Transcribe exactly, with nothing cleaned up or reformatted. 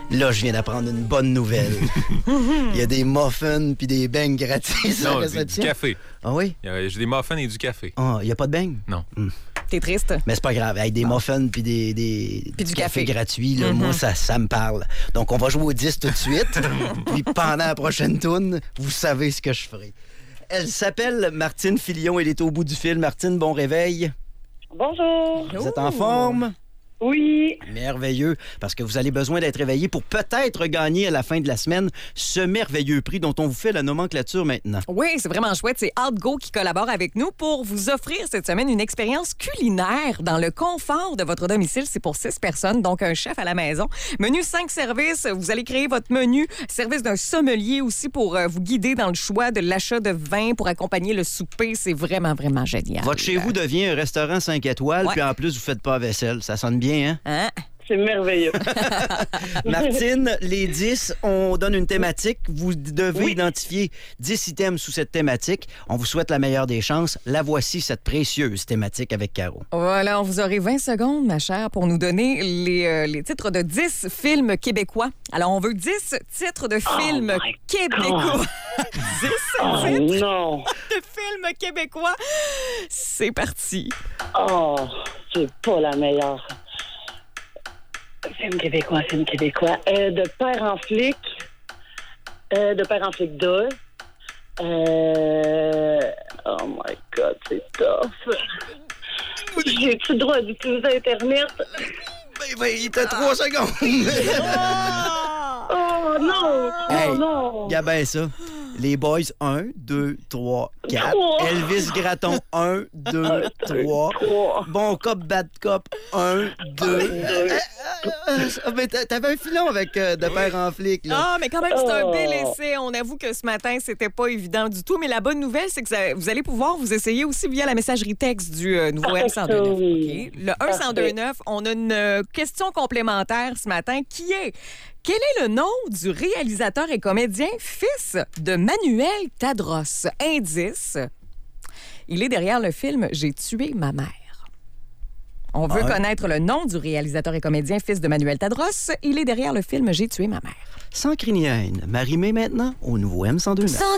Là, je viens d'apprendre une bonne nouvelle. Il y a des muffins puis des beignes gratis à la Non, du, réception. du café. Ah oui? Il y a- J'ai des muffins et du café. Ah, il n'y a pas de beignes? Non. T'es triste? Mais c'est pas grave. Avec des muffins puis des, des Puis du café. gratuits, là, moi, ça, ça me parle. Donc, on va jouer au dix tout de suite. Puis pendant la prochaine tourne, vous savez ce que je ferai. Elle s'appelle Martine Filion. Elle est au bout du fil. Martine, bon réveil. Bonjour. Vous êtes en forme? Oui. Merveilleux, parce que vous avez besoin d'être réveillé pour peut-être gagner à la fin de la semaine ce merveilleux prix dont on vous fait la nomenclature maintenant. Oui, c'est vraiment chouette. C'est Outgo qui collabore avec nous pour vous offrir cette semaine une expérience culinaire dans le confort de votre domicile. C'est pour six personnes, donc un chef à la maison. Menu cinq services. Vous allez créer votre menu. Service d'un sommelier aussi pour euh, vous guider dans le choix de l'achat de vin pour accompagner le souper. C'est vraiment, vraiment génial. Votre chez vous devient un restaurant cinq étoiles, Ouais. puis en plus, vous faites pas la vaisselle. Ça sonne bien, hein? Hein? C'est merveilleux. Martine, les dix, on donne une thématique. Vous devez Oui. identifier dix items sous cette thématique. On vous souhaite la meilleure des chances. La voici, cette précieuse thématique avec Caro. Voilà, vous aurez vingt secondes, ma chère, pour nous donner les, euh, les titres de dix films québécois. Alors, on veut dix titres de films my québécois. dix Oh titres non. de films québécois. C'est parti. Oh, c'est pas la meilleure. Film québécois, film québécois. Euh, de père en flic. Euh, de père en flic deux. Euh... Oh my God, c'est tough. J'ai-tu le droit d'utiliser Internet? Ben, ben, il t'a trois secondes. Oh non! Hey, Oh non! Regarde bien ça. Les Boys, un, deux, trois, quatre. Trois. Elvis Gratton, un, deux, trois. Trois. Bon Cop, Bad Cop, un, deux. Deux. Ah, mais t'a- t'avais un filon avec euh, de père en flic, là. Ah, mais quand même, c'est un Oh. bel essai. On avoue que ce matin, c'était pas évident du tout. Mais la bonne nouvelle, c'est que ça- vous allez pouvoir vous essayer aussi via la messagerie texte du euh, nouveau M cent deux neuf. Oui. OK? Le un cent deux neuf, on a une euh, question complémentaire ce matin qui est: quel est le nom du réalisateur et comédien fils de Manuel Tadros? Indice, il est derrière le film J'ai tué ma mère. On veut Ah. connaître le nom du réalisateur et comédien fils de Manuel Tadros. Il est derrière le film J'ai tué ma mère. Sans crinienne, Marie-Mé maintenant au nouveau M cent deux neuf. Sans